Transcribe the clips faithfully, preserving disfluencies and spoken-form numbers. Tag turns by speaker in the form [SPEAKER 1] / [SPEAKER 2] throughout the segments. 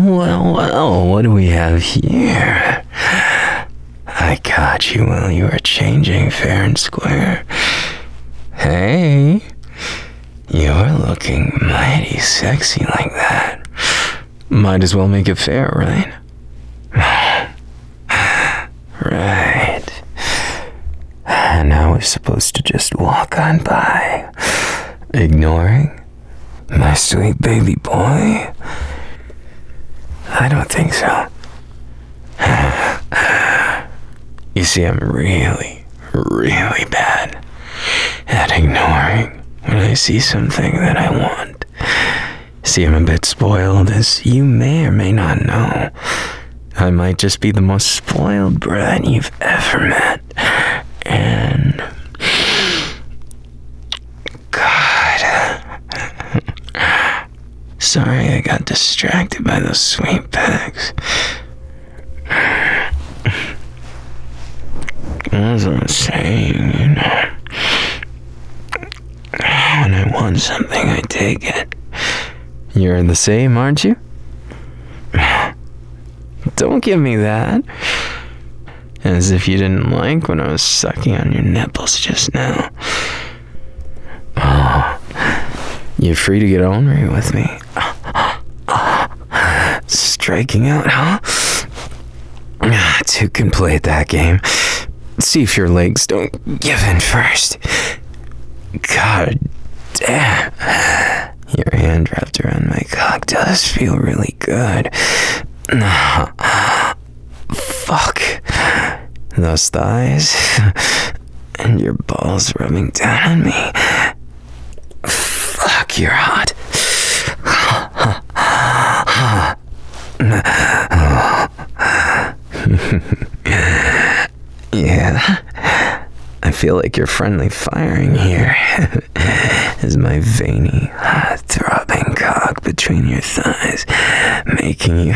[SPEAKER 1] well, well, what do we have here? I caught you while you were changing fair and square. Hey, you're looking mighty sexy like that. Might as well make it fair, right? Right. And now we're supposed to just walk on by, ignoring my sweet baby boy? I don't think so. You see, I'm really, really bad at ignoring when I see something that I want. See, I'm a bit spoiled, as you may or may not know. I might just be the most spoiled brat you've ever met. And... God... Sorry I got distracted by those sweet pegs. As I was saying, you know, when I want something, I take it. You're the same, aren't you? Don't give me that. As if you didn't like when I was sucking on your nipples just now. Oh, you're free to get ornery with me. Striking out, huh? Two can play at that game. See if your legs don't give in first. God damn. Your hand wrapped around my cock does feel really good. Fuck. Those thighs and your balls rubbing down on me. Fuck, you're hot. Yeah, I feel like you're friendly firing here. As my veiny, throbbing cock between your thighs, making you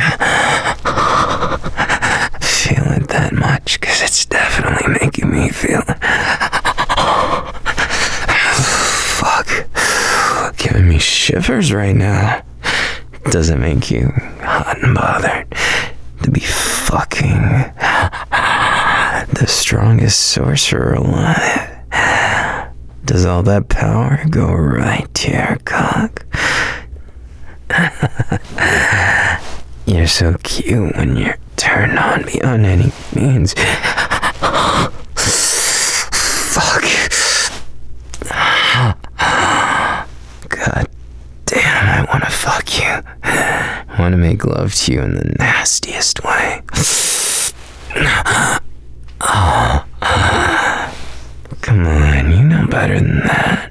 [SPEAKER 1] feel it that much, cause it's definitely making me feel it. Fuck, giving me shivers right now. Does it make you hot and bothered to be fucking the strongest sorcerer alive? Does all that power go right to your cock? You're so cute when you're turned on beyond any means. Fuck. God damn, I wanna fuck you. I wanna make love to you in the nastiest way. Oh. Come on, you know better than that.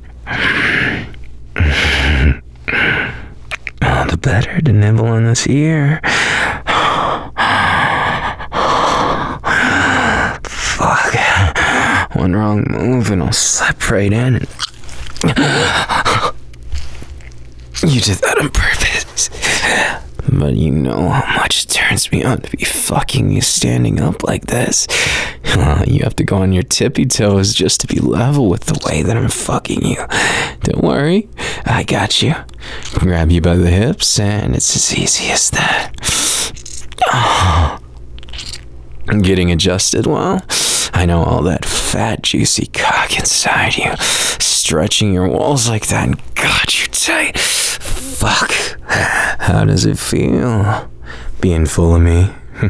[SPEAKER 1] All the better to nibble on this ear. Fuck. One wrong move and I'll slip right in and... You did that on purpose. But you know how much it turns me on to be fucking you standing up like this. Uh, you have to go on your tippy toes just to be level with the way that I'm fucking you. Don't worry, I got you. Grab you by the hips and it's as easy as that. Oh. Getting adjusted well? I know all that fat, juicy cock inside you. Stretching your walls like that and got you tight. Fuck. How does it feel? Being full of me?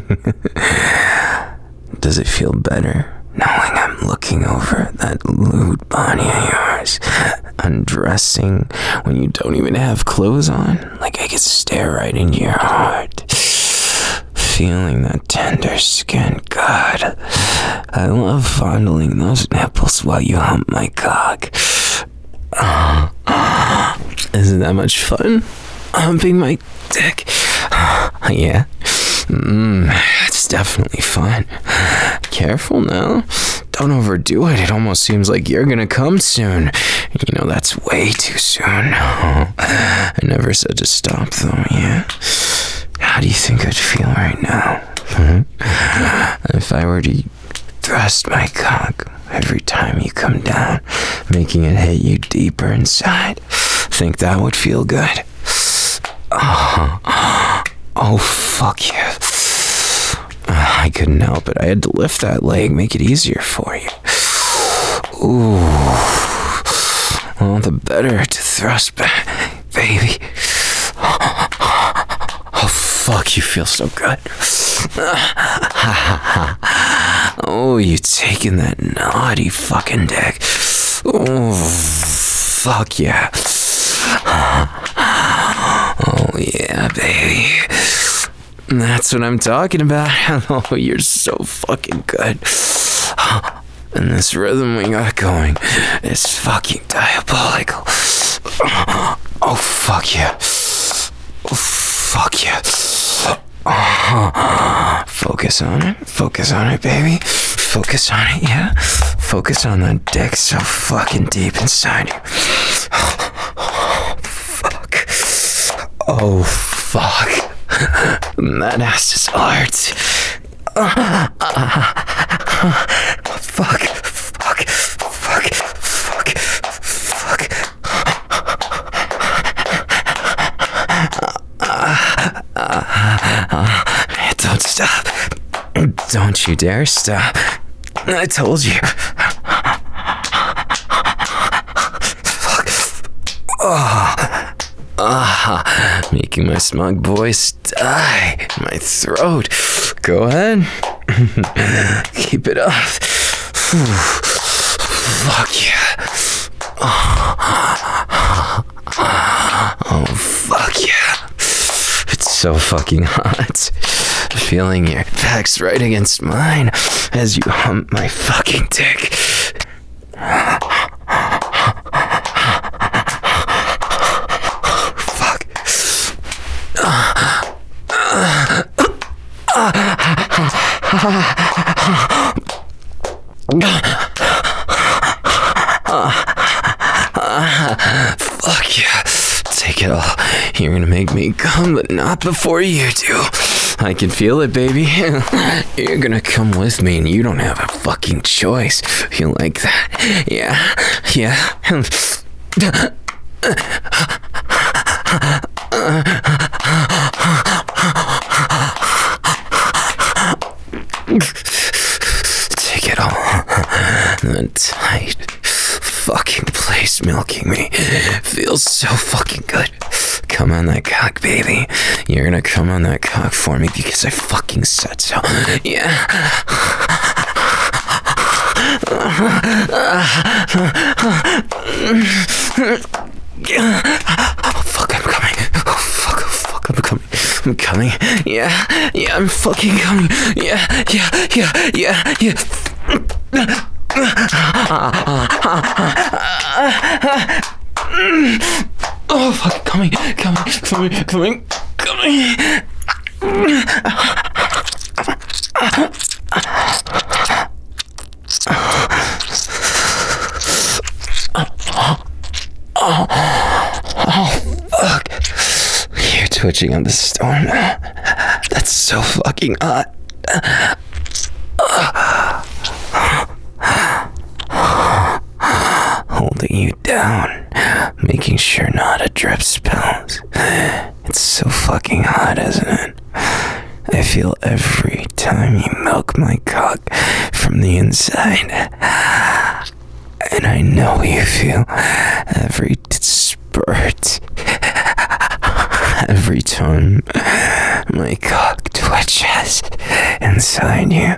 [SPEAKER 1] Does it feel better knowing I'm looking over that lewd body of yours, undressing when you don't even have clothes on? Like I could stare right into your heart. Feeling that tender skin. God, I love fondling those nipples while you hump my cock. Uh, uh, isn't that much fun? Humping my dick? Uh, yeah. Mmm, it's definitely fun. Careful now. Don't overdo it. It almost seems like you're gonna come soon. You know, that's way too soon. Oh, I never said to stop though, yeah? How do you think I'd feel right now? Hmm? If I were to thrust my cock every time you come down, making it hit you deeper inside, think that would feel good? Oh, Oh, fuck you. Uh, I couldn't help it. I had to lift that leg, make it easier for you. Ooh. All the better to thrust back, baby. Oh, fuck, you feel so good. Oh, you taking that naughty fucking dick. Oh, fuck yeah. Oh, yeah, baby. That's what I'm talking about. Oh, you're so fucking good. And this rhythm we got going is fucking diabolical. Oh, fuck yeah. Oh, fuck yeah. Focus on it. Focus on it, baby. Focus on it, yeah? Focus on that dick so fucking deep inside you. Fuck. Oh, fuck. That ass is hard. Fuck. Fuck. Fuck. Fuck. Fuck. Don't stop. Don't you dare stop. I told you. Fuck. Oh. Ah, making my smug voice die in my throat. Go ahead. Keep it up. Fuck yeah. Oh, fuck yeah. It's so fucking hot. Feeling your back's right against mine as you hump my fucking dick. Fuck. Fuck yeah. Take it all. You're gonna make me come, but not before you do. I can feel it, baby. You're gonna come with me and you don't have a fucking choice. You like that? Yeah, yeah. Take it all. The tight fucking place milking me feels so fucking good. Come on that cock, baby. You're gonna come on that cock for me because I fucking said so. Yeah. Oh, fuck, I'm coming. Oh, fuck, oh, fuck, I'm coming. I'm coming. Yeah, yeah, I'm fucking coming. Yeah, yeah, yeah, yeah, yeah. Oh, fuck, coming, coming, coming, coming, coming. Oh, oh, fuck. You're twitching on the storm. That's so fucking hot. Holding you down, making sure not a drip spills. It's so fucking hot, isn't it? I feel every time you milk my cock from the inside. And I know you feel every spurt. Every time my cock twitches inside you.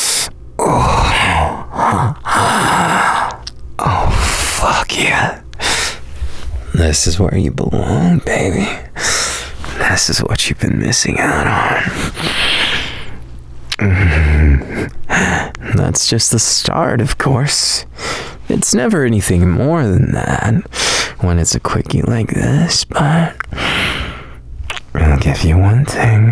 [SPEAKER 1] Oh, oh, fuck yeah. This is where you belong, baby. This is what you've been missing out on. Mm-hmm. That's just the start, of course. It's never anything more than that when it's a quickie like this, but I'll give you one thing.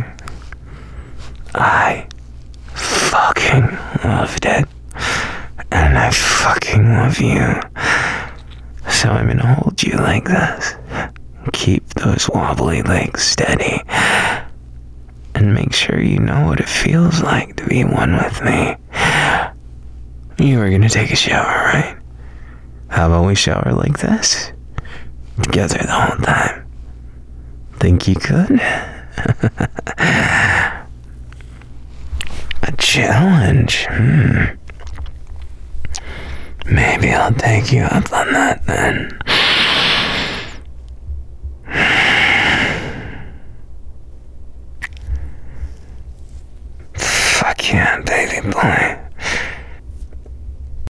[SPEAKER 1] I fucking loved it. And I fucking love you. So I'm gonna hold you like this. Keep those wobbly legs steady. And make sure you know what it feels like to be one with me. You are gonna take a shower, right? How about we shower like this? Together the whole time. Think you could? challenge. Hmm. Maybe I'll take you up on that then. Fuck yeah, baby boy.